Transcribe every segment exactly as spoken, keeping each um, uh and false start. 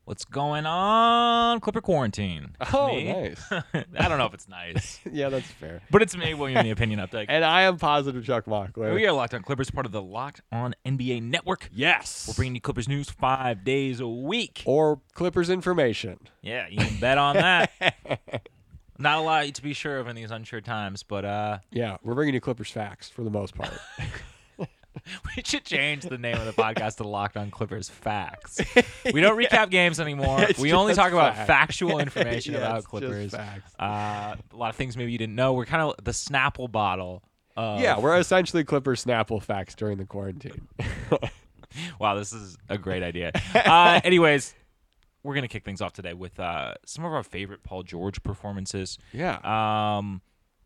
What's going on? Clipper quarantine. Oh, Me? nice. I don't know if it's nice, Yeah, that's fair. but it's me, William, the opinion update. And I am Positive Chuck Mockler. We are Locked On Clippers, part of the Locked On N B A Network. Yes. We're bringing you Clippers news five days a week. Or Clippers information. Yeah, you can bet on that. Not a lot to be sure of in these unsure times, but uh, Yeah, we're bringing you Clippers facts for the most part. we should change the name of the podcast to Locked On Clippers Facts. We don't recap games anymore. It's We only just talk about facts. factual information Yeah, about it's just Clippers. facts. Uh, a lot of things maybe you didn't know. We're kind of the Snapple bottle. Of, Yeah, we're essentially Clippers Snapple facts during the quarantine. Wow, this is a great idea. Uh, anyways, we're going to kick things off today with uh, some of our favorite Paul George performances. Yeah. Um,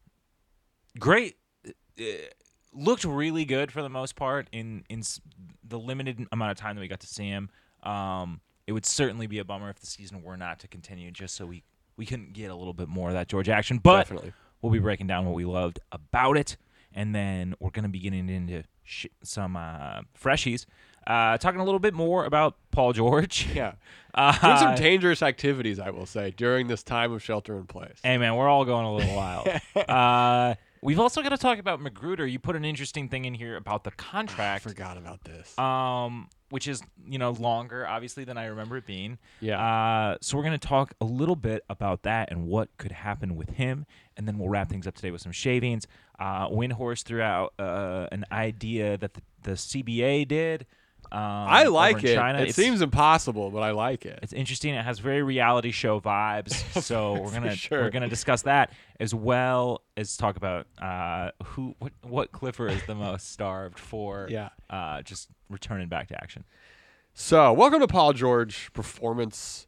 great. Uh, looked really good for the most part in, in s- the limited amount of time that we got to see him. Um, it would certainly be a bummer if the season were not to continue just so we, we couldn't get a little bit more of that George action. But Definitely. we'll be breaking down what we loved about it. And then we're going to be getting into sh- some uh, freshies. Uh, talking a little bit more about Paul George. Yeah. Uh, Doing some dangerous activities, I will say, during this time of shelter in place. Hey, man, we're all going a little wild. uh, we've also got to talk about Magruder. You put an interesting thing in here about the I contract, forgot about this. um, which is, you know, longer, obviously, than I remember it being. Yeah. Uh, so we're going to talk a little bit about that and what could happen with him, and then we'll wrap things up today with some shavings. Uh, Windhorst threw out uh, an idea that the, the C B A did. Um, I like over in it. China. It It's- seems impossible, but I like it. It's interesting. It has very reality show vibes. So we're For gonna sure. we're gonna discuss that as well as talk about uh, who what what Clipper is the most starved for. Yeah. Uh, just returning back to action. So, welcome to Paul George performance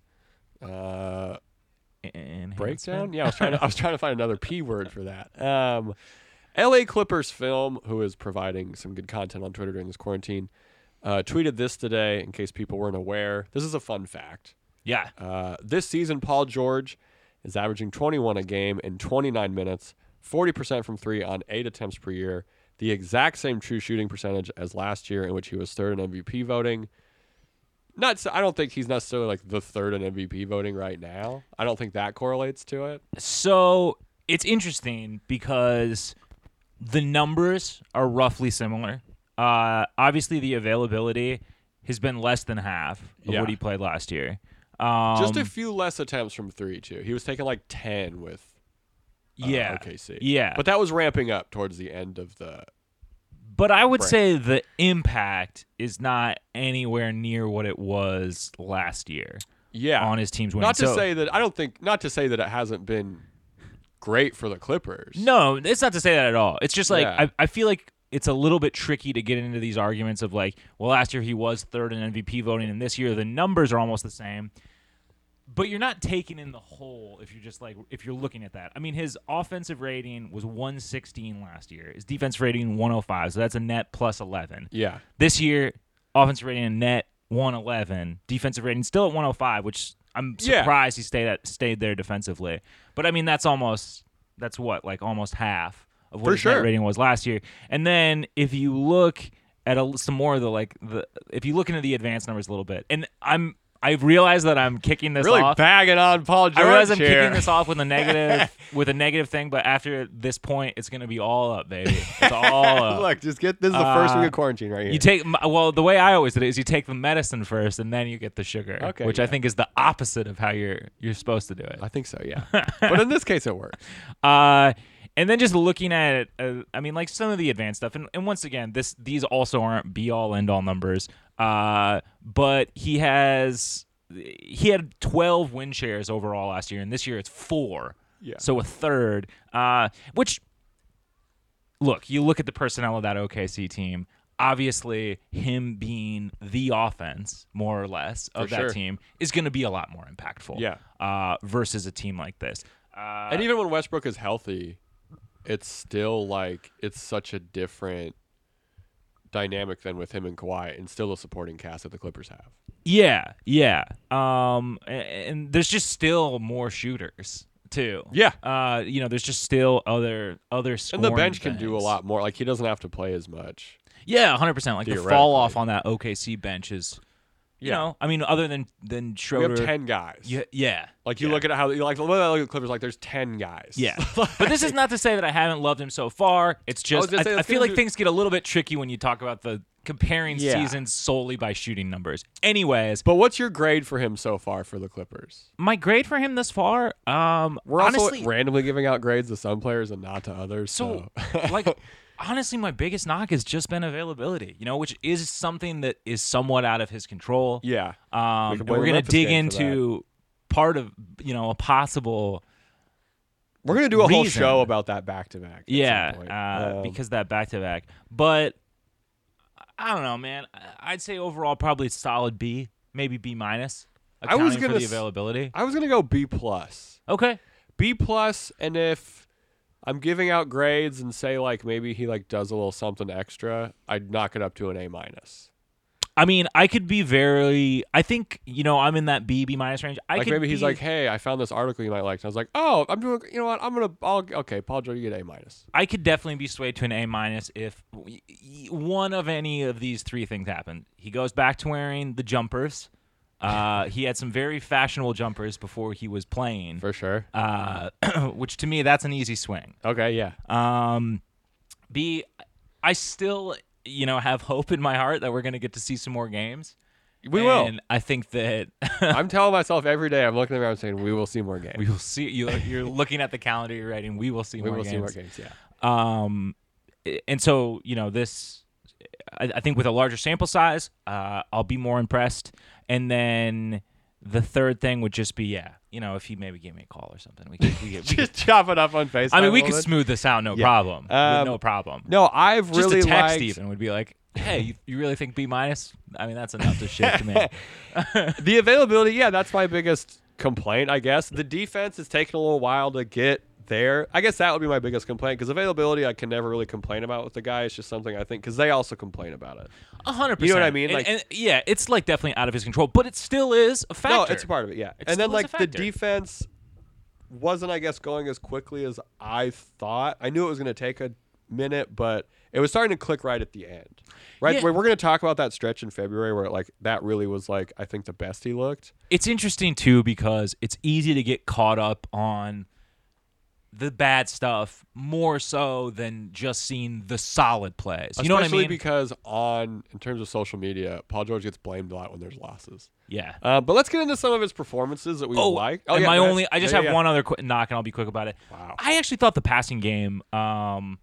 uh, Enhancement? breakdown. Yeah, I was trying to I was trying to find another P word for that. Um, L A Clippers Film, who is providing some good content on Twitter during this quarantine, uh, tweeted this today. In case people weren't aware, this is a fun fact. Yeah. Uh, this season, Paul George is averaging twenty-one a game in twenty-nine minutes, forty percent from three on eight attempts per year, the exact same true shooting percentage as last year, in which he was third in M V P voting. Not, so- I don't think he's necessarily like the third in M V P voting right now. I don't think that correlates to it. So it's interesting because the numbers are roughly similar. Uh, obviously, the availability has been less than half of Yeah. what he played last year. Um, Just a few less attempts from three, too. He was taking like ten with uh, yeah, O K C. yeah. But that was ramping up towards the end of the. But I would Right. say the impact is not anywhere near what it was last year Yeah. on his team's winning. Not to So- say that I don't think not to say that it hasn't been great for the Clippers. No, it's not to say that at all. It's just like Yeah. I, I feel like it's a little bit tricky to get into these arguments of like, well, last year he was third in M V P voting, and this year the numbers are almost the same. But you're not taking in the whole if you're just like if you're looking at that. I mean, his offensive rating was one sixteen last year. His defense rating one oh five, so that's a net plus eleven. Yeah. This year, offensive rating and net one eleven, defensive rating still at one oh five, which I'm Yeah. surprised he stayed at stayed there defensively. But I mean, that's almost that's what like almost half of what For his sure. net rating was last year. And then if you look at a, some more of the like the if you look into the advanced numbers a little bit, and I'm I realize that I'm kicking this Really off. bagging on Paul George I realize I'm here. kicking this off with a negative with a negative thing, but after this point, it's gonna be all up, baby. It's all up. Look, just get this is the first Uh, week of quarantine right here. You take well, the way I always did it is you take the medicine first, and then you get the sugar, Okay, which I yeah. think is the opposite of how you're you're supposed to do it. I think so, yeah. But in this case, it works. Uh, and then just looking at it, uh, I mean, like some of the advanced stuff, and, and once again, this these also aren't be all end all numbers. Uh, but he has he had twelve win shares overall last year, and this year it's four. Yeah. So a third. Uh, which look, you look at the personnel of that O K C team. Obviously, him being the offense, more or less, of For that sure. team is going to be a lot more impactful. Yeah. Uh, versus a team like this. Uh, And even when Westbrook is healthy, it's still like it's such a different dynamic than with him and Kawhi, and still a supporting cast that the Clippers have. Yeah, yeah. Um, and, and there's just still more shooters too. Yeah. Uh, you know, there's just still other other And scoring the bench can do a things. lot more. Like he doesn't have to play as much. Yeah, one hundred percent. Like the fall Theoretically. off on that O K C bench is you Yeah. know, I mean, other than than We Schroeder. have ten guys. Yeah, yeah. Like you yeah. look at how you like look at the Clippers. Like there's ten guys. Yeah, but this is not to say that I haven't loved him so far. It's just gonna I, say, I let's feel get like into- things get a little bit tricky when you talk about the comparing Yeah. seasons solely by shooting numbers. Anyways, But what's your grade for him so far for the Clippers? my grade for him thus far, um, We're also honestly, randomly giving out grades to some players and not to others. so So, like honestly, my biggest knock has just been availability. You know, which is something that is somewhat out of his control. yeah, Um, We can and blame we're the gonna Memphis dig game for into part of you know a possible. we're gonna do a whole reason. show about that back to back. Yeah, point. uh, Um, because that back to back. But I don't know, man. I'd say overall probably solid B, maybe B minus. I was accounting gonna for the s- availability. I was gonna go B plus. Okay. B plus, and if I'm giving out grades and say like maybe he like does a little something extra, I'd knock it up to an A minus. I mean, I could be very. I think you know I'm in that B B minus range. I Like could maybe he's be- like, hey, I found this article you might like. And I was like, oh, I'm doing. You know what? I'm gonna. I'll, okay, Paul George, you get A minus. I could definitely be swayed to an A minus if w- y- one of any of these three things happened. He goes back to wearing the jumpers. Uh, he had some very fashionable jumpers before he was playing, For sure. uh, which to me that's an easy swing. Okay, yeah. Um, B, I still, you know, have hope in my heart that we're going to get to see some more games. We will. And I think that I'm telling myself every day. I'm looking around saying we will see more games. we will see. You, you're looking at the calendar, you're writing, we will see We more will games. see more games. Yeah. Um, and so, you know, this, I, I think with a larger sample size, uh, I'll be more impressed. And then the third thing would just be, yeah, you know, if he maybe gave me a call or something, we could, we could, we could Just chop it up on FaceTime. I mean, we a could little bit. smooth this out, no Yeah. problem. Um, no problem. No, I've Just really a text liked. even would be like, hey, you, you really think B minus? I mean, that's enough to shit to me. The availability, yeah, that's my biggest complaint, I guess. The defense is taking a little while to get there. I guess that would be my biggest complaint because availability I can never really complain about with the guy. It's just something I think because they also complain about it. A hundred percent. You know what I mean? And- Like- and, yeah, it's like definitely out of his control, but it still is a factor. No, it's a part of it, yeah. It and then still is a like the factor. defense wasn't, I guess, going as quickly as I thought. I knew it was going to take a minute, but it was starting to click right at the end. Right, Yeah. we're, we're going to talk about that stretch in February where like that really was like I think the best he looked. It's interesting too because it's easy to get caught up on the bad stuff more so than just seeing the solid plays. You know what I Especially mean? because on in terms of social media, Paul George gets blamed a lot when there's losses. yeah. Uh, but let's get into some of his performances that we Oh, like. and yeah, my go ahead. only, I just Yeah, have yeah. one other quick knock, and I'll be quick about it. Wow. I actually thought the passing game. Um,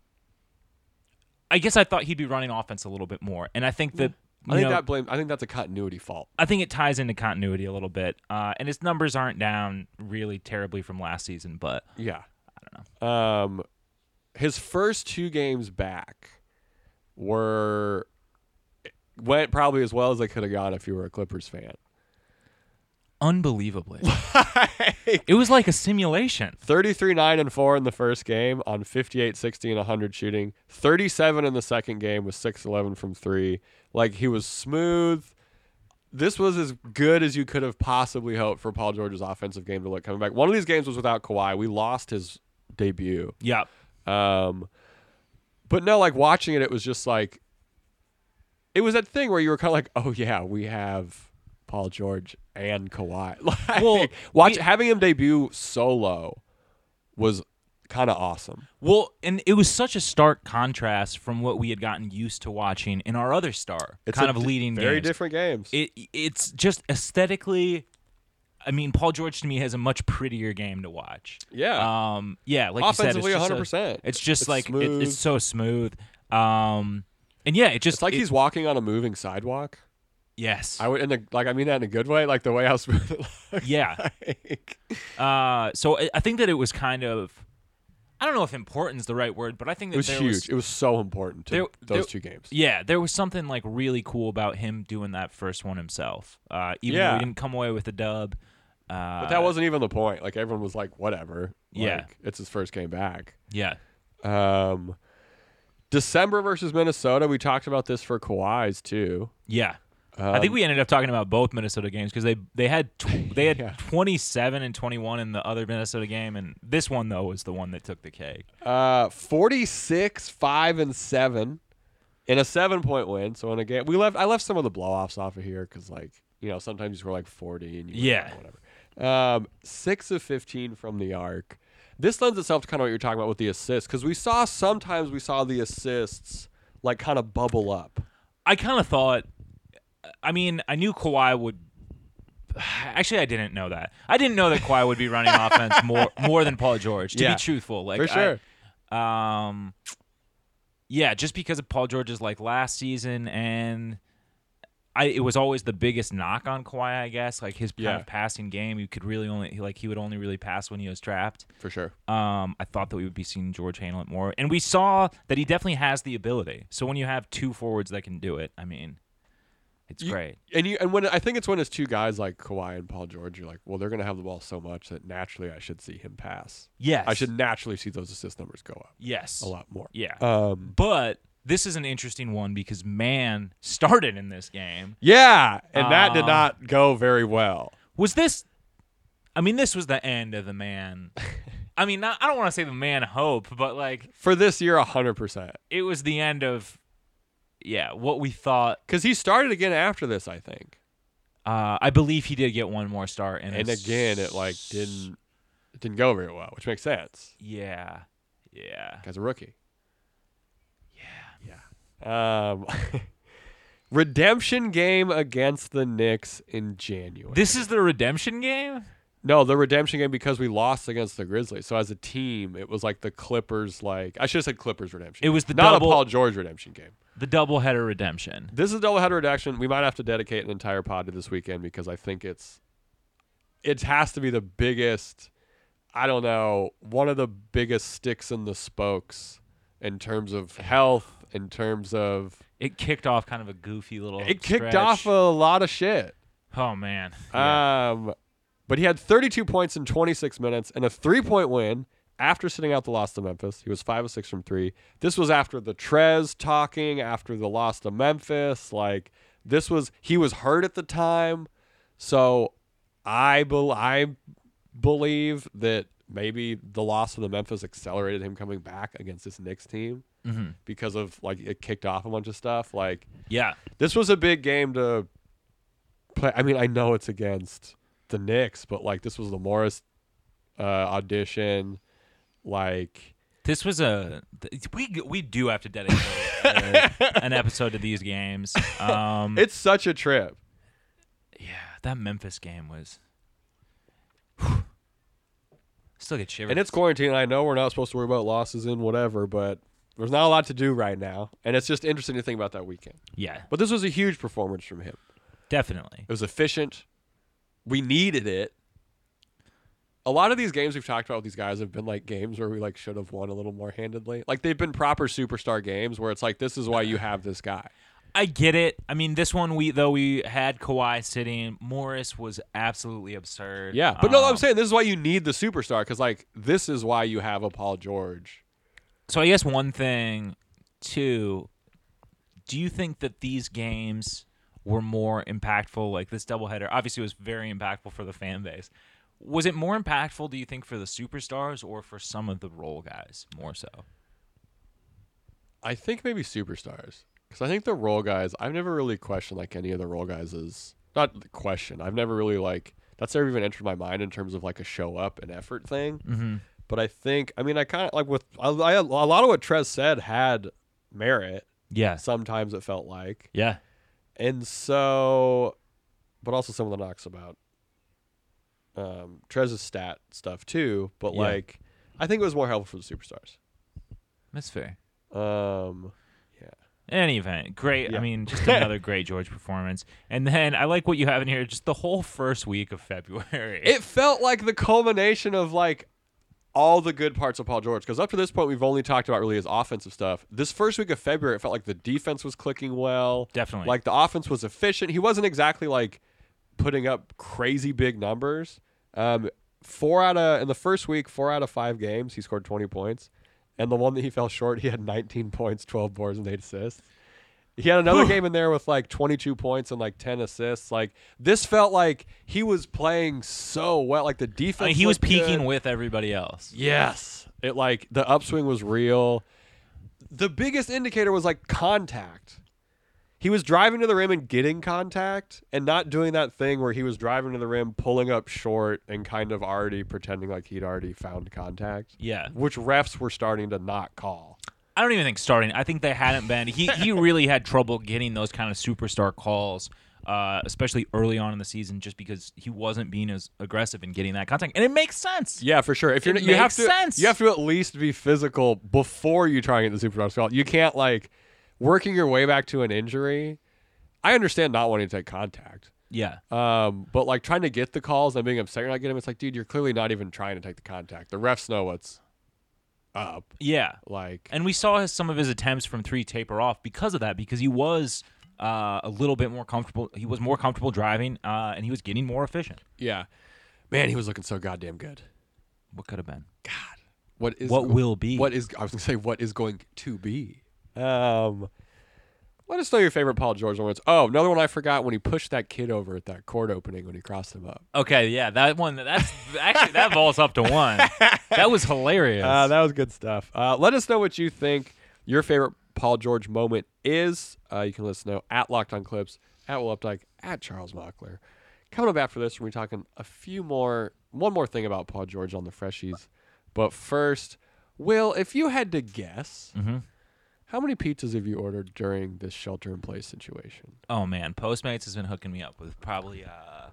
I guess I thought he'd be running offense a little bit more, and I think that I you think know, that blame. I think that's a continuity fault. I think it ties into continuity a little bit, uh, and his numbers aren't down really terribly from last season, but Yeah. I don't know. Um, his first two games back were went probably as well as they could have gone if you were a Clippers fan. Unbelievably, it was like a simulation. thirty-three, nine, and four in the first game on fifty-eight, sixty, and one hundred shooting. thirty-seven in the second game with six eleven from three. Like, he was smooth. This was as good as you could have possibly hoped for Paul George's offensive game to look coming back. One of these games was without Kawhi. We lost his debut. Yep. Um, but no, like, watching it, it was just like, it was that thing where you were kind of like, oh, yeah, we have Paul George and Kawhi. Like, Well, watch we- having him debut solo was kind of awesome. Well, and it was such a stark contrast from what we had gotten used to watching in our other star It's kind a of di- leading very games. different games. It it's just aesthetically. I mean, Paul George to me has a much prettier game to watch. yeah, Um. Yeah. Like offensively, you said, one it's just hundred a- percent. It's just It's like it, smooth. it's so smooth. Um. And yeah, it just It's like it- he's walking on a moving sidewalk. yes. I would, in the, like, I mean that in a good way, like the way how smooth it looks. Yeah. Like, Uh. So I, I think that it was kind of. I don't know if important is the right word, but I think that it was there huge. was it was so important to there- those there- two games. Yeah, there was something like really cool about him doing that first one himself. Uh, even though Yeah. he didn't come away with a dub. Uh, But that wasn't even the point. Like, everyone was like, whatever. Yeah. Like, it's his first game back. Yeah. Um, December versus Minnesota. We talked about this for Kawhi's too. Yeah. Um, I think we ended up talking about both Minnesota games because they they had tw- they had Yeah. twenty-seven and twenty-one in the other Minnesota game, and this one though was the one that took the cake. uh forty-six, five, and seven in a seven point win. So in a game, we left. I left some of the blow offs off of here because like You know, sometimes you score like forty and you Yeah. whatever. Um, six of fifteen from the arc. This lends itself to kind of what you're talking about with the assists, because we saw sometimes we saw the assists like kind of bubble up. I kind of thought, I mean, I knew Kawhi would. Actually, I didn't know that. I didn't know that Kawhi would be running offense more more than Paul George. To Yeah, be truthful, like for sure. I, um, yeah, just because of Paul George's like last season, and I it was always the biggest knock on Kawhi, I guess. Like his kind Yeah. of passing game, you could really only like he would only really pass when he was trapped. For sure. Um, I thought that we would be seeing George handle it more, and we saw that he definitely has the ability. So when you have two forwards that can do it, I mean, it's You- great. And you and when I think it's when it's two guys like Kawhi and Paul George, you're like, well, they're gonna have the ball so much that naturally I should see him pass. Yes, I should naturally see those assist numbers go up Yes, a lot more. Yeah, Um, but this is an interesting one because Man started in this game. yeah, and that did Um, not go very well. Was this? I mean, this was the end of the Man. I mean, not, I don't want to say the Man hope, but like For this year, a hundred percent. it was the end of, yeah, what we thought. Because he started again after this, I think. Uh, I believe he did get one more start, and, And it's- again, it like didn't it didn't go very well, which makes sense. Yeah, yeah. Guy's a rookie. Yeah. Yeah. Um, redemption game against the Knicks in January. This is the redemption game. No, the redemption game because we lost against the Grizzlies. So as a team, it was like the Clippers. Like I should have said Clippers redemption. It was the not double- a Paul George redemption game. The doubleheader redemption. This is a doubleheader redemption. We might have to dedicate an entire pod to this weekend because I think it's it has to be the biggest. I don't know, one of the biggest sticks in the spokes in terms of health, in terms of It kicked off kind of a goofy little. it kicked stretch. off a lot of shit. Oh man. Yeah. Um, but he had thirty-two points in twenty-six minutes and a three-point win after sitting out the loss to Memphis. He was five of six from three. This was after the Trez talking, after the loss to Memphis. Like this was he was hurt at the time, so I bel I believe that maybe the loss to the Memphis accelerated him coming back against this Knicks team Mhm. because of like it kicked off a bunch of stuff. Like Yeah. this was a big game to play. I mean, I know it's against the Knicks, but like this was the Morris uh, audition. Like This was a th- we we do have to dedicate uh, an episode to these games. Um, it's such a trip. yeah, that Memphis game was. Still get shivers. And it's quarantine. And I know we're not supposed to worry about losses and whatever, but there's not a lot to do right now. And it's just interesting to think about that weekend. Yeah, But this was a huge performance from him. definitely. It was efficient. We needed it. A lot of these games we've talked about with these guys have been like games where we like should have won a little more handedly. Like they've been proper superstar games where it's like this is why you have this guy. I get it. I mean, this one we though we had Kawhi sitting. Morris was absolutely absurd. Yeah, but no, Um, I'm saying this is why you need the superstar because like this is why you have a Paul George. So I guess one thing, too, do you think that these games were more impactful? Like this doubleheader obviously was very impactful for the fan base. Was it more impactful, do you think, for the superstars or for some of the role guys more so? I think maybe superstars because I think the role guys. I've never really questioned like any of the role guys is not the question. I've never really like that's never even entered my mind in terms of like a show up and effort thing. Mm-hmm. But I think I mean I kind of like with I, I, a lot of what Trez said had merit. Yeah. Sometimes it felt like. Yeah. And so, but also some of the knocks about um, Trez's stat stuff too. But Yeah. like, I think it was more helpful for the superstars. That's fair. Um, In any event, great. Yeah. I mean, just another great George performance. And then I like what you have in here, just the whole first week of February. it felt like the culmination of like all the good parts of Paul George. Because up to this point, we've only talked about really his offensive stuff. This first week of February, it felt like the defense was clicking well. Definitely. Like the offense was efficient. He wasn't exactly like putting up crazy big numbers. Um, four out of in the first week, four out of five games, he scored twenty points. And the one that he fell short, he had nineteen points, twelve boards, and eight assists. He had another game in there with like twenty-two points and like ten assists. Like this felt like he was playing so well. Like the defense, I mean, he was looked peaking good. with everybody else. Yes, it like the upswing was real. The biggest indicator was like contact. he was driving to the rim and getting contact and not doing that thing where he was driving to the rim, pulling up short and kind of already pretending like he'd already found contact, Yeah. which refs were starting to not call. I don't even think starting. I think they hadn't been. He he really had trouble getting those kind of superstar calls, uh, especially early on in the season, just because he wasn't being as aggressive in getting that contact. And it makes sense. Yeah, for sure. If you're It you have makes to sense. you have to at least be physical before you try and get the superstar call. You can't like working your way back to an injury. I understand not wanting to take contact. Yeah. Um, but like trying to get the calls and being upset you're not getting them, it's like, dude, you're clearly not even trying to take the contact. The refs know what's up. Yeah. Like, And we saw his, some of his attempts from three taper off because of that, because he was uh, a little bit more comfortable. He was more comfortable driving, uh, and he was getting more efficient. yeah, man, he was looking so goddamn good. What could have been? God, what is What go- will be? What is I was gonna say what is going to be. Um, let us know your favorite Paul George moments. Oh, another one I forgot when he pushed that kid over at that court opening when he crossed him up. Okay, yeah, that one. That's actually that vaults up to one. That was hilarious. Uh, that was good stuff. Uh, let us know what you think your favorite Paul George moment is. Uh, you can let us know at Locked On Clips, at Will Updike, at Charles Mockler. Coming up after this, we're gonna be talking a few more, one more thing about Paul George on the Freshies. But first, Will, if you had to guess, hmm how many pizzas have you ordered during this shelter-in-place situation? Oh man, Postmates has been hooking me up with probably uh,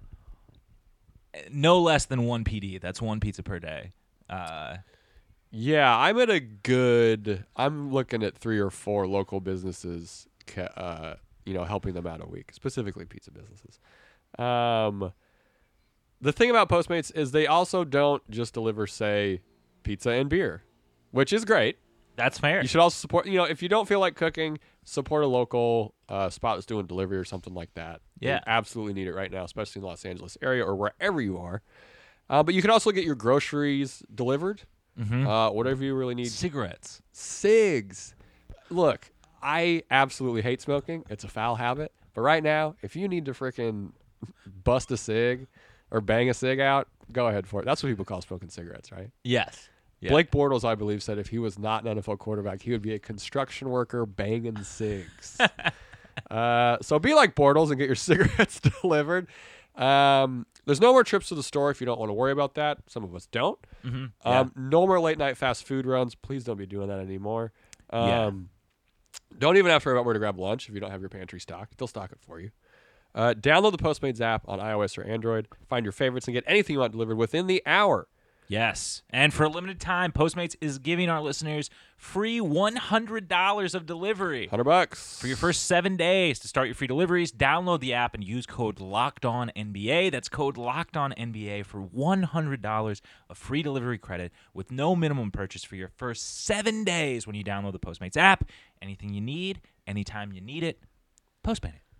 no less than one P D. That's one pizza per day. Uh, Yeah, I'm at a good. I'm looking at three or four local businesses, ca- uh, you know, helping them out a week, specifically pizza businesses. Um, the thing about Postmates is they also don't just deliver, say, pizza and beer, which is great. that's fair. You should also support. You know, if you don't feel like cooking, support a local uh, spot that's doing delivery or something like that. Yeah. You absolutely need it right now, especially in the Los Angeles area or wherever you are. Uh, but you can also get your groceries delivered. mm-hmm. Uh, whatever you really need. Cigarettes. Cigs. Look, I absolutely hate smoking. It's a foul habit. But right now, if you need to freaking bust a cig or bang a cig out, go ahead for it. That's what people call smoking cigarettes, right? Yes. Yeah. Blake Bortles, I believe, said if he was not an N F L quarterback, he would be a construction worker banging cigs. uh, so be like Bortles and get your cigarettes delivered. Um, there's no more trips to the store if you don't want to worry about that. Some of us don't. Mm-hmm. Um, No more late night fast food runs. Please don't be doing that anymore. Um, Yeah. Don't even have to worry about where to grab lunch if you don't have your pantry stocked. They'll stock it for you. Uh, download the Postmates app on iOS or Android. Find your favorites and get anything you want delivered within the hour. Yes. And for a limited time, Postmates is giving our listeners free one hundred dollars of delivery. one hundred bucks. For your first seven days to start your free deliveries, download the app and use code LOCKEDONNBA. That's code LOCKEDONNBA for one hundred dollars of free delivery credit with no minimum purchase for your first seven days when you download the Postmates app. Anything you need, anytime you need it, Postmate it.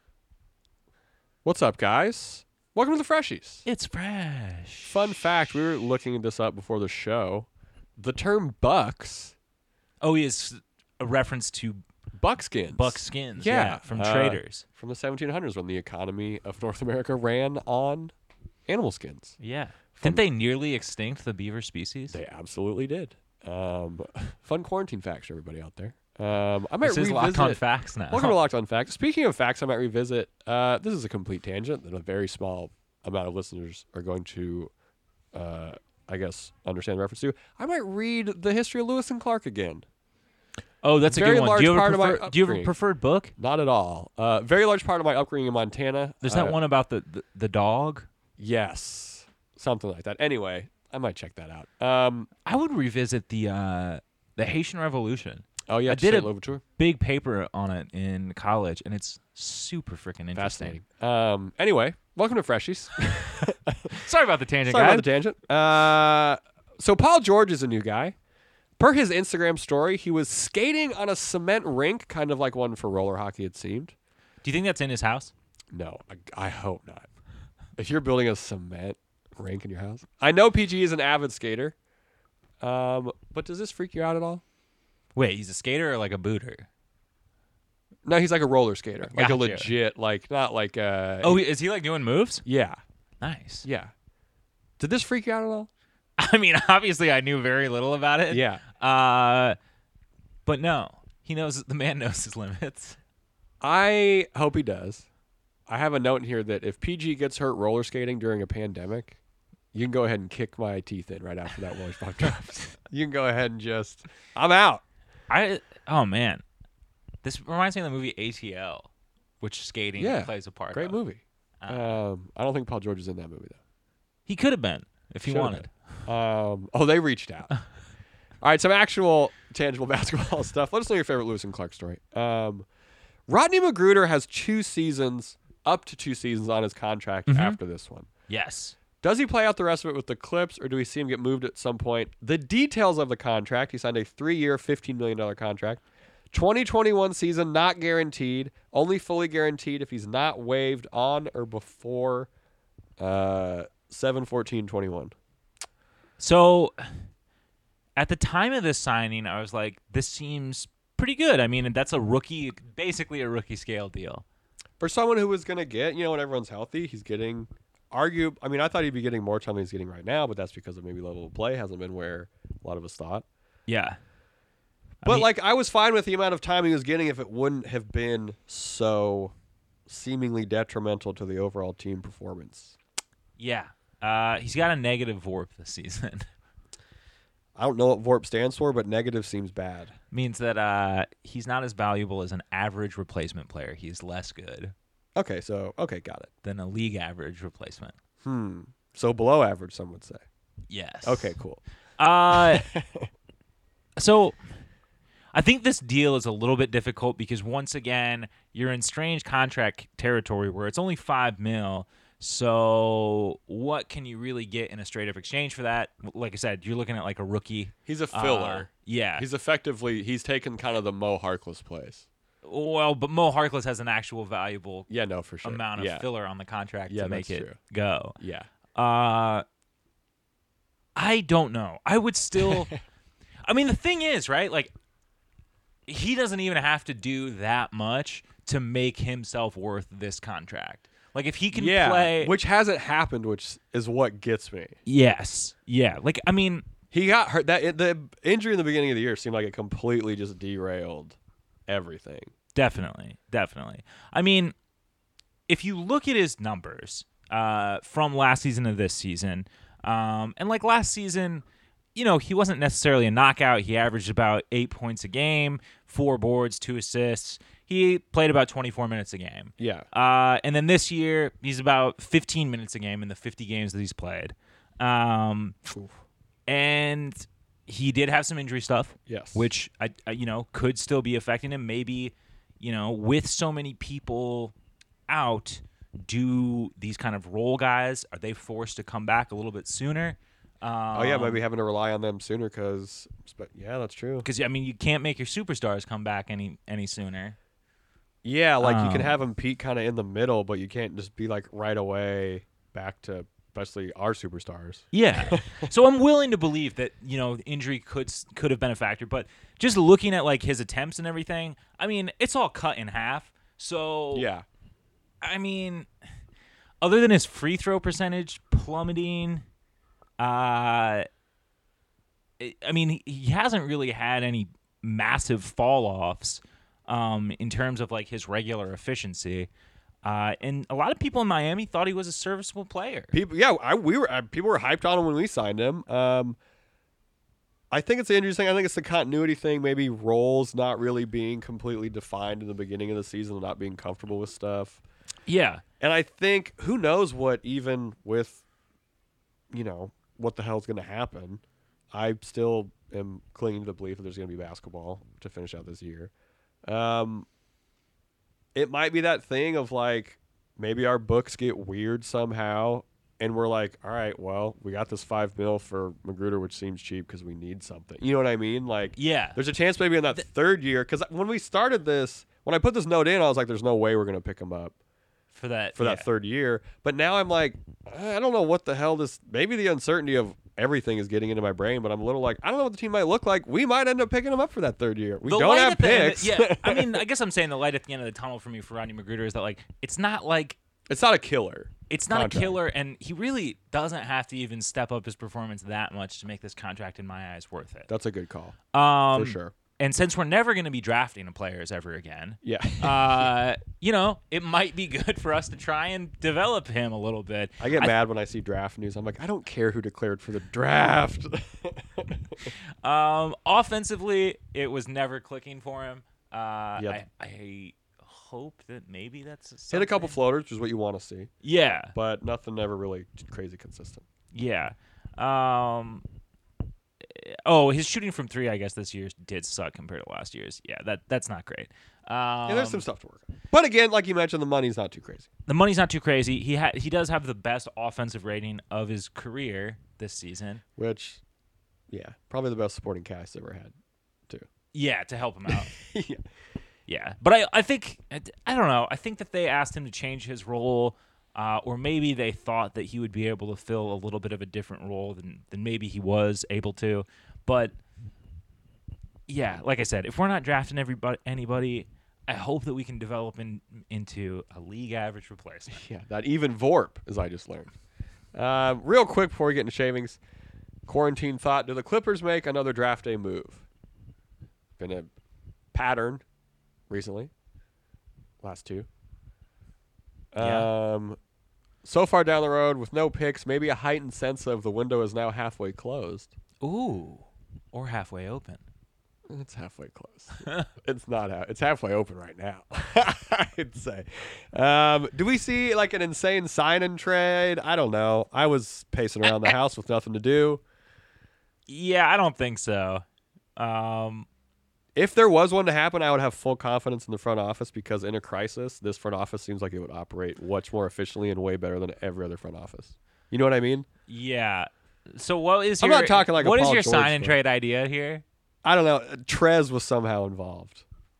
What's up, guys? Welcome to the Freshies. It's fresh. Fun fact, we were looking this up before the show. The term bucks, Oh, he is a reference to buckskins. buckskins. Yeah, Yeah, from uh, traders. From the seventeen hundreds when the economy of North America ran on animal skins. Yeah. Didn't they nearly extinct the beaver species? They absolutely did. Um, fun quarantine facts for everybody out there. Um, I might This is revisit. Locked On Facts now. Welcome to Locked On Facts. Speaking of facts, I might revisit. Uh, this is a complete tangent that a very small amount of listeners are going to, uh, I guess, understand the reference to. I might read the history of Lewis and Clark again. Oh, that's a Very good one. large Do you, have part a of my prefer- do you have a upbringing. preferred book? Not at all. Uh, very large part of my upbringing in Montana. There's that Uh, one about the, the, the dog. Yes, something like that. Anyway, I might check that out. Um, I would revisit the uh, the Haitian Revolution. oh yeah, I just did say a- Louverture. Big paper on it in college, and it's super freaking interesting. Fascinating. Um, anyway, welcome to Freshies. Sorry about the tangent, Sorry guys. about the tangent. Uh, so Paul George is a new guy. Per his Instagram story, he was skating on a cement rink, kind of like one for roller hockey, it seemed. Do you think that's in his house? No, I, I hope not. If you're building a cement rink in your house, I know P G is an avid skater. Um, but does this freak you out at all? Wait, he's a skater or like a booter? No, he's like a roller skater, like a Gotcha. legit, like not like uh Oh, is he like doing moves? yeah, Nice. yeah. Did this freak you out at all? I mean, obviously, I knew very little about it. Yeah. Uh, but no, he knows the man knows his limits. I hope he does. I have a note in here that if P G gets hurt roller skating during a pandemic, you can go ahead and kick my teeth in right after that washboard drops. You can go ahead and just, I'm out. I oh man, this reminds me of the movie A T L, which skating Yeah, plays a part. Great of. movie. Uh, Um, I don't think Paul George is in that movie though. He could have been if he Should've wanted. been. Um, oh, they reached out. All right, some actual tangible basketball stuff. Let us know your favorite Lewis and Clark story. Um, Rodney McGruder has two seasons, up to two seasons on his contract Mhm. after this one. Yes. Does he play out the rest of it with the Clips, or do we see him get moved at some point? The details of the contract: he signed a three-year, fifteen million dollars contract. twenty twenty-one season, not guaranteed. Only fully guaranteed if he's not waived on or before uh, seven fourteen twenty-one. So, at the time of this signing, I was like, this seems pretty good. I mean, that's a rookie, basically a rookie scale deal. For someone who was going to get, you know, when everyone's healthy, he's getting, argue. I mean, I thought he'd be getting more time than he's getting right now, but that's because of maybe level of play hasn't been where a lot of us thought. Yeah. I But, mean- like, I was fine with the amount of time he was getting if it wouldn't have been so seemingly detrimental to the overall team performance. Yeah. Uh, he's got a negative V O R P this season. I don't know what V O R P stands for, but negative seems bad. Means that uh, he's not as valuable as an average replacement player. He's less good Okay, so, okay, got it. than a league average replacement. Hmm. So below average, some would say. Yes. Okay, cool. Uh, so I think this deal is a little bit difficult because once again, you're in strange contract territory where it's only five mil. So what can you really get in a straight up exchange for that? Like I said, you're looking at like a rookie. He's a Uh, filler. yeah. He's effectively, he's taken kind of the Mo Harkless place. Well, but Mo Harkless has an actual valuable Yeah, no, for sure. amount of yeah. filler on the contract Yeah, to make that's it true. go. Yeah. Uh, I don't know. I would still. I mean, the thing is, right? Like, he doesn't even have to do that much to make himself worth this contract. Like, if he can yeah, play. which hasn't happened, which is what gets me. Yes. Yeah. Like, I mean. He got hurt. That the injury in the beginning of the year seemed like it completely just derailed everything. Definitely. Definitely. I mean, if you look at his numbers uh, from last season to this season, um, and like last season, you know, he wasn't necessarily a knockout. He averaged about eight points a game, four boards, two assists. He played about twenty-four minutes a game. Yeah. Uh, and then this year, he's about fifteen minutes a game in the fifty games that he's played. Um, and he did have some injury stuff. Yes. Which, I, I, you know, could still be affecting him. Maybe, you know, with so many people out, do these kind of role guys, are they forced to come back a little bit sooner? Um, oh yeah, maybe having to rely on them sooner because. Yeah, that's true. Because, I mean, you can't make your superstars come back any any sooner. Yeah, like you can Um, have them peak kind of in the middle, but you can't just be like right away back to especially our superstars. Yeah. So I'm willing to believe that, you know, injury could could have been a factor, but just looking at like his attempts and everything, I mean, it's all cut in half. So Yeah. I mean, other than his free throw percentage plummeting, uh it, I mean, he, he hasn't really had any massive fall offs um in terms of like his regular efficiency. Uh, and a lot of people in Miami thought he was a serviceable player. People, yeah, I, we were uh, people were hyped on him when we signed him. Um, I think it's the injury thing. I think it's the continuity thing. Maybe roles not really being completely defined in the beginning of the season, not being comfortable with stuff. Yeah. And I think who knows what even with, you know, what the hell's going to happen. I still am clinging to the belief that there's going to be basketball to finish out this year. Um, it might be that thing of like maybe our books get weird somehow, and we're like, all right, well, we got this five mil for Magruder, which seems cheap because we need something. You know what I mean? Like, Yeah. there's a chance maybe in that third year, because when we started this, when I put this note in, I was like, there's no way we're going to pick him up For that for yeah. that third year. But now I'm like, I don't know what the hell this. Maybe the uncertainty of everything is getting into my brain, but I'm a little like, I don't know what the team might look like. We might end up picking him up for that third year. We The don't light have at the end- picks. yeah, I mean, I guess I'm saying the light at the end of the tunnel for me for Rodney Magruder is that like it's not like It's not a killer. it's not contract. a killer, and he really doesn't have to even step up his performance that much to make this contract in my eyes worth it. That's a good call Um, for sure. And since we're never going to be drafting players ever again, Yeah. uh, you know, it might be good for us to try and develop him a little bit. I get I- mad when I see draft news. I'm like, I don't care who declared for the draft. Um, offensively, it was never clicking for him. Uh, Yep. I, I hope that maybe that's Hit a couple something. floaters, which is what you want to see, Yeah, but nothing ever really crazy consistent. yeah. Um, oh, his shooting from three, I guess this year did suck compared to last year's. Yeah, that that's not great. Um, Yeah, there's some stuff to work on. But again, like you mentioned, the money's not too crazy. The money's not too crazy. He ha- he does have the best offensive rating of his career this season. Which, yeah, probably the best supporting cast ever had, too. Yeah, to help him out. Yeah. Yeah, but I, I think I don't know. I think that they asked him to change his role, uh, or maybe they thought that he would be able to fill a little bit of a different role than than maybe he was able to. But yeah, like I said, if we're not drafting everybody, anybody, I hope that we can develop in, into a league average replacement. Yeah, that even Vorp, as I just learned. Um, real quick before we get into shavings, quarantine thought: do the Clippers make another draft day move? Been a pattern recently. Last two. Yeah. Um, so far down the road with no picks, maybe a heightened sense of the window is now halfway closed. Ooh, or halfway open. It's halfway closed. It's not. Ha- it's halfway open right now. I'd say. Um, do we see like an insane sign and trade? I don't know. I was pacing around the house with nothing to do. Yeah, I don't think so. Um, If there was one to happen, I would have full confidence in the front office because in a crisis, this front office seems like it would operate much more efficiently and way better than every other front office. You know what I mean? yeah. So what is I'm your not talking like a what is Paul your George sign and thing. trade idea here? I don't know. Trez was somehow involved.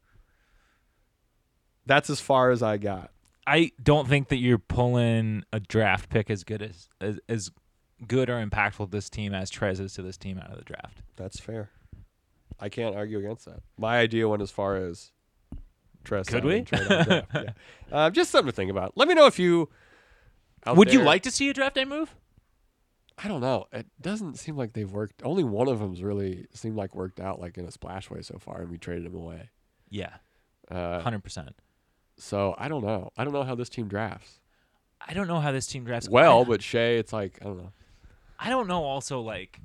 That's as far as I got. I don't think that you're pulling a draft pick as good as as, as good or impactful to this team as Trez is to this team out of the draft. That's fair. I can't argue against that. My idea went as far as Trez. Could signing we? and trade on draft. Yeah. Uh, just something to think about. Let me know if you. out Would you there- like to see a draft day move? I don't know. It doesn't seem like they've worked. Only one of them's really seemed like worked out like in a splash way so far, and we traded him away. Yeah, Uh, hundred percent. so I don't know. I don't know how this team drafts. I don't know how this team drafts Well, I, but Shea, it's like I don't know. I don't know. Also, like,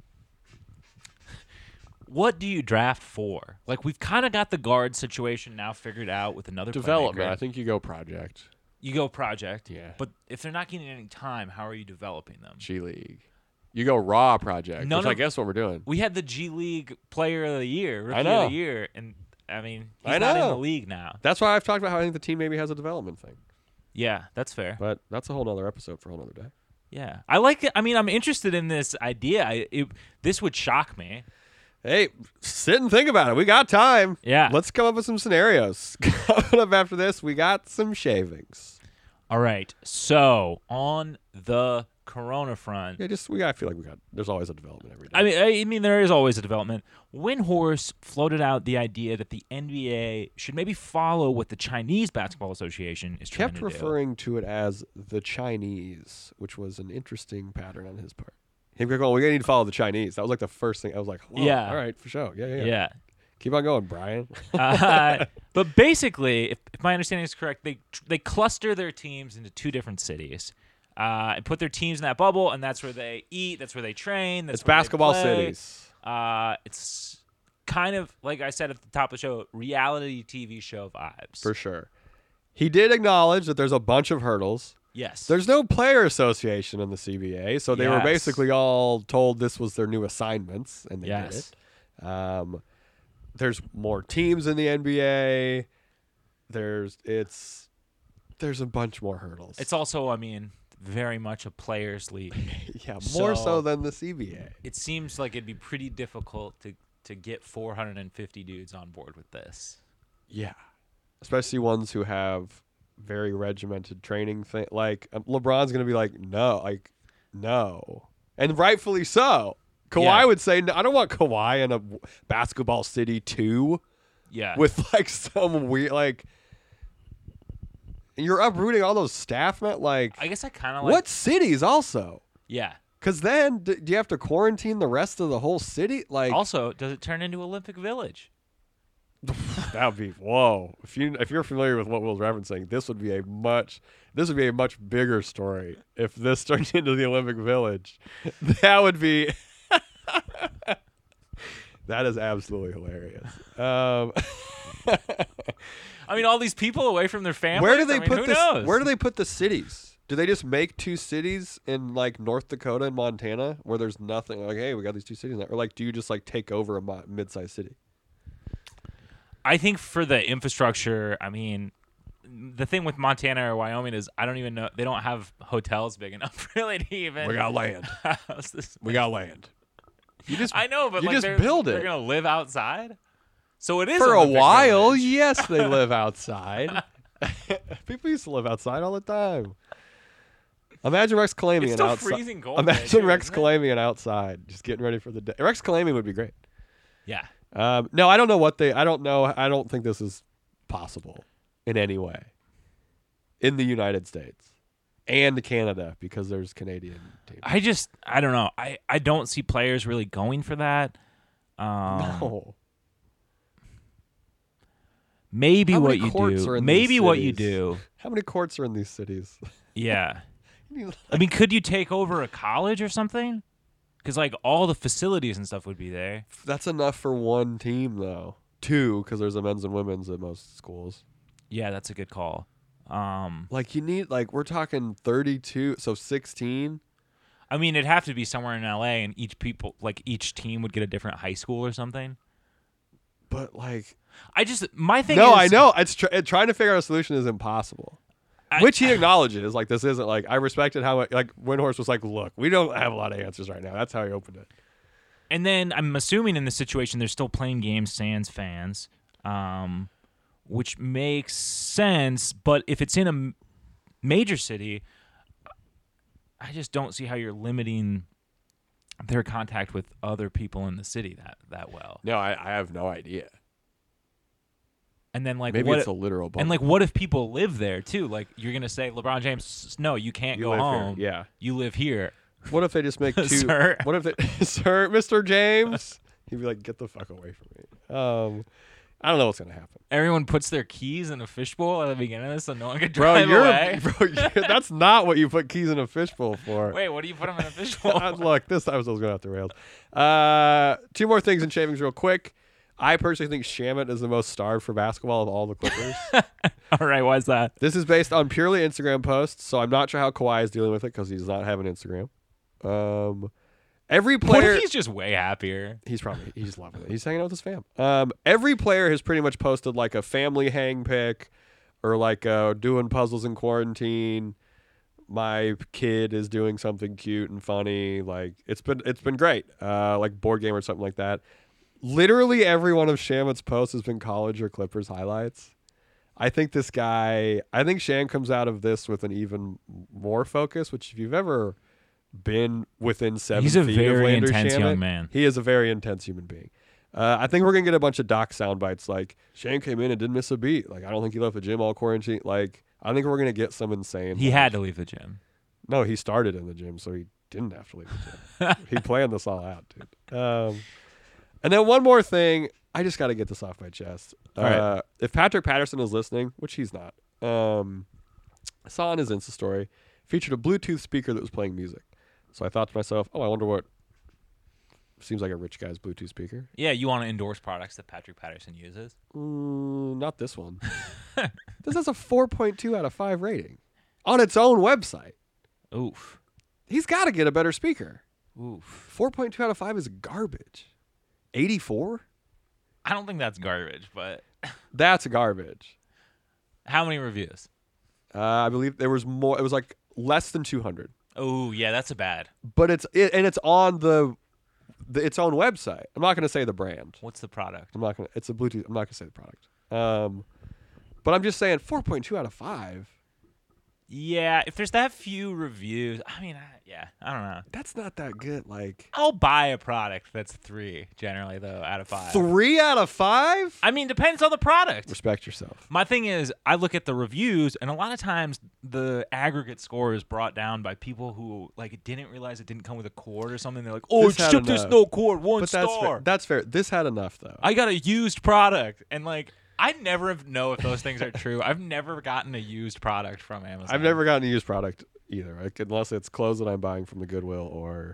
what do you draft for? Like, we've kind of got the guard situation now figured out with another Development. playmaker. I think you go project. You go project. Yeah. But if they're not getting any time, how are you developing them? G League. You go raw project, None which I of- guess what we're doing. We had the G League Player of the Year, Rookie know. of the Year, and I mean, he's I not in know. the league now. That's why I've talked about how I think the team maybe has a development thing. Yeah, that's fair. But that's a whole other episode for a whole other day. Yeah, I like it. I mean, I'm interested in this idea. I, it, this would shock me. Hey, sit and think about it. We got time. Yeah. Let's come up with some scenarios. Coming up after this, we got some shavings. All right. So on the Corona front, Yeah, just we got. I feel like we got. There's always a development every day. I mean, I mean, there is always a development. Windhorse floated out the idea that the N B A should maybe follow what the Chinese Basketball Association is trying kept to referring to it as the Chinese, which was an interesting pattern on his part. He was like, "Oh, we need to follow the Chinese." That was like the first thing. I was like, Whoa, Yeah. all right, for sure, yeah, yeah, do. yeah. Yeah. Keep on going, Brian." Uh, but basically, if, if my understanding is correct, they they cluster their teams into two different cities, uh, and put their teams in that bubble, and that's where they eat, that's where they train. That's It's where they basketball play. cities. Uh, it's kind of like I said at the top of the show, reality T V show vibes. For sure. He did acknowledge that there's a bunch of hurdles. Yes. There's no player association in the C B A, so they were Yes. basically all told this was their new assignments, and they Yes. did it. Um, there's more teams in the N B A. There's it's there's a bunch more hurdles. It's also, I mean, very much a players' league. yeah, more so, so- than the C B A. It seems like it'd be pretty difficult to to get four hundred fifty dudes on board with this. Yeah, especially ones who have very regimented training thing. Like um, LeBron's gonna be like, no, like no, and rightfully so. Kawhi Yeah. would say, no, I don't want Kawhi in a w- basketball city too, Yeah. with like some weird like. You're uprooting all those staff, man. Like, I guess I kind of like. what cities also? Yeah. Because then, d- do you have to quarantine the rest of the whole city? Like, Also, does it turn into Olympic Village? That would be whoa. If you if you're familiar with what Will's referencing, this would be a much this would be a much bigger story if this turned into the Olympic Village. That would be that is absolutely hilarious. Um, I mean, all these people away from their families. where do they I mean, put who this? knows? Where do they put the cities? Do they just make two cities in like North Dakota and Montana where there's nothing? Like, hey, we got these two cities, now. Or like, do you just like take over a mo- mid-sized city? I think for the infrastructure, I mean, the thing with Montana or Wyoming is I don't even know. They don't have hotels big enough really to even. We got land. house this We got land. You just I know, but you like just they're, build it. They're gonna live outside, so it is for a Olympic while. Village. Yes, they live outside. People used to live outside all the time. Imagine Rex claiming It's an still outside. freezing cold. there, Imagine too, Rex isn't it? claiming an outside, just getting ready for the day. Rex claiming would be great. Yeah, Um, no, I don't know what they. I don't know. I don't think this is possible in any way in the United States and Canada because there's Canadian teams. I just I don't know. I I don't see players really going for that. Um, No. Maybe How what many you courts are do. in Maybe these what you cities? do. How many courts are in these cities? Yeah. You need, I mean, could you take over a college or something? Because like all the facilities and stuff would be there. That's enough for one team, though. Two, because there's a men's and women's at most schools. Yeah, that's a good call. Um, Like, you need, like, we're talking thirty-two, so sixteen. I mean, it'd have to be somewhere in L A, and each people, like each team, would get a different high school or something. But, like, I just my thing. no, is, I know. It's tr- it, trying to figure out a solution is impossible. I- Which he acknowledges. Like, this isn't, like, I respected how, much, like, Windhorst was like, look, we don't have a lot of answers right now. That's how he opened it. And then I'm assuming in this situation they're still playing games sans fans, um, which makes sense. But if it's in a m- major city, I just don't see how you're limiting their contact with other people in the city that, that well. No, I, I have no idea. And then like Maybe what it's a literal bubble. and like what if people live there too? Like you're gonna say LeBron James, no, you can't You go live here. home. Yeah. You live here. What if they just make two? Sir. What if they, sir, Mister James? He'd be like, get the fuck away from me. Um, I don't know what's gonna happen. Everyone puts their keys in a fishbowl at the beginning of this so no one can Bro, drive you're, away. bro, you're that's not what you put keys in a fishbowl for. Wait, what do you put them in a fishbowl? Uh, Look, this time I was going off the rails. Uh, two more things in shavings, real quick. I personally think Shamet is the most starved for basketball of all the Clippers. All right, why's that? This is based on purely Instagram posts, so I'm not sure how Kawhi is dealing with it because he does not have an Instagram. Um, every What player, if he's just way happier? he's probably he's loving it. He's hanging out with his fam. Um, every player has pretty much posted like a family hang pic, or like uh, doing puzzles in quarantine. My kid is doing something cute and funny. Like it's been it's been great. Uh, like board game or something like that. Literally every one of Shamet's posts has been college or Clippers highlights. I think this guy. I think Sham comes out of this with an even more focus. Which if you've ever been within seven He's a feet very of Landry intense Shamet, young man. he is a very intense human being. Uh, I think we're gonna get a bunch of doc sound bites like Shane came in and didn't miss a beat. Like I don't think he left the gym all quarantine. Like I think we're gonna get some insane. He like, had to leave the gym. No, he started in the gym, so he didn't have to leave the gym. He planned this all out, dude. Um, and then one more thing, I just got to get this off my chest. All right. Uh, if Patrick Patterson is listening, which he's not, um, I saw on his Insta story featured a Bluetooth speaker that was playing music. So I thought to myself, oh, I wonder what. Seems like a rich guy's Bluetooth speaker. Yeah, you want to endorse products that Patrick Patterson uses? Mm, not this one. This has a four point two out of five rating on its own website. Oof. He's got to get a better speaker. Oof. four point two out of five is garbage. eighty-four? I don't think that's garbage, but That's garbage. how many reviews? Uh, I believe there was more. It was like less than two hundred. Oh, yeah, that's a bad. But it's it, and it's on the, the its own website. I'm not going to say the brand. What's the product? I'm not going to. It's a Bluetooth. I'm not going to say the product. Um, but I'm just saying four point two out of five. Yeah, if there's that few reviews, I mean, I, yeah, I don't know. That's not that good. Like I'll buy a product that's three generally though out of five. three out of five. I mean, depends on the product. Respect yourself. My thing is, I look at the reviews, and a lot of times the aggregate score is brought down by people who like didn't realize it didn't come with a cord or something. They're like, "Oh, This it had shipped this enough. no cord, one But that's star." fair. That's fair. This had enough though. I got a used product, and like I never know if those things are true. I've never gotten a used product from Amazon. I've never gotten a used product either, like, unless it's clothes that I'm buying from the Goodwill or.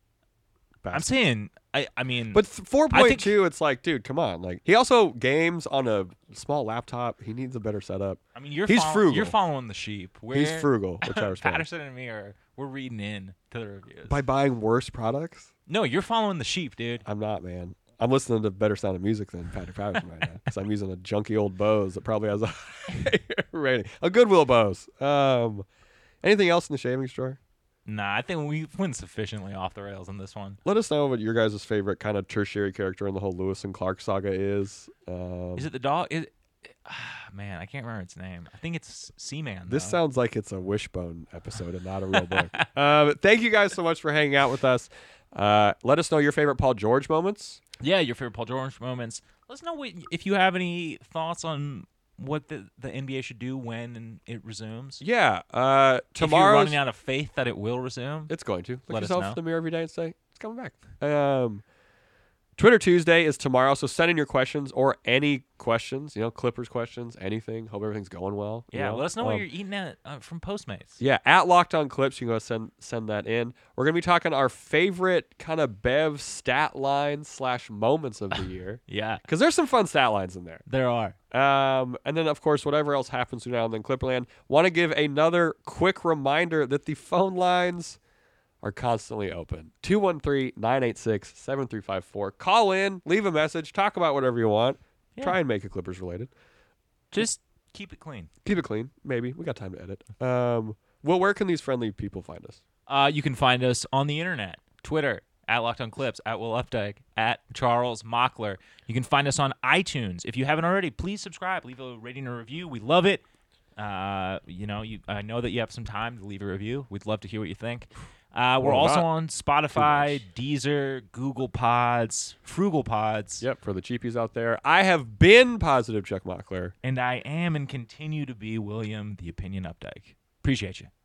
I'm saying, I, I mean, But four I point think- two, it's like, dude, come on. Like he also games on a small laptop. He needs a better setup. I mean, you're he's follow- frugal. You're following the sheep. We're, He's frugal, which I respect. Patterson and me are we're reading in to the reviews. By buying worse products, no, you're following the sheep, dude. I'm not, man. I'm listening to better sound of music than Patrick Patterson right now because I'm using a junky old Bose that probably has a higher rating. A Goodwill Bose. Um, anything else in the shaving store? Nah, I think we went sufficiently off the rails on this one. Let us know what your guys' favorite kind of tertiary character in the whole Lewis and Clark saga is. Um, Is it the dog? Is, ah, man, I can't remember its name. I think it's Seaman. This though. sounds like it's a Wishbone episode and not a real book. um, thank you guys so much for hanging out with us. Uh, let us know your favorite Paul George moments. Yeah, your favorite Paul George moments. Let us know what, if you have any thoughts on what the, the N B A should do when it resumes. Yeah. Uh, If you're tomorrow. running out of faith that it will resume. It's going to. Look Let us yourself know. in the mirror every day and say, it's coming back. Um, Twitter Tuesday is tomorrow, so send in your questions or any questions, you know, Clippers questions, anything. Hope everything's going well. you Yeah, know? let us know what Um, you're eating at uh, from Postmates. Yeah, at Locked On Clips, you can go send send that in. We're gonna be talking our favorite kind of Bev stat lines slash moments of the year Yeah, because there's some fun stat lines in there. there are. Um, and then of course whatever else happens between now and then, Clipperland. Want to give another quick reminder that the phone lines are constantly open. two one three, nine eight six, seven three five four. Call in, leave a message, talk about whatever you want. Yeah. Try and make it Clippers related. Just keep it clean. Keep it clean, maybe. We got time to edit. Um, well, where can these friendly people find us? Uh, you can find us on the internet, Twitter, at Locked On Clips, at Will Updike, at Charles Mockler. You can find us on iTunes. If you haven't already, please subscribe. Leave a rating or review. We love it. Uh, you know, you I know that you have some time to leave a review. We'd love to hear what you think. Uh, we're Well, also not on Spotify, Deezer, Google Pods, Frugal Pods. Yep, for the cheapies out there. I have been Positive Chuck Mockler. And I am and continue to be William, the Opinion Updike. Appreciate you.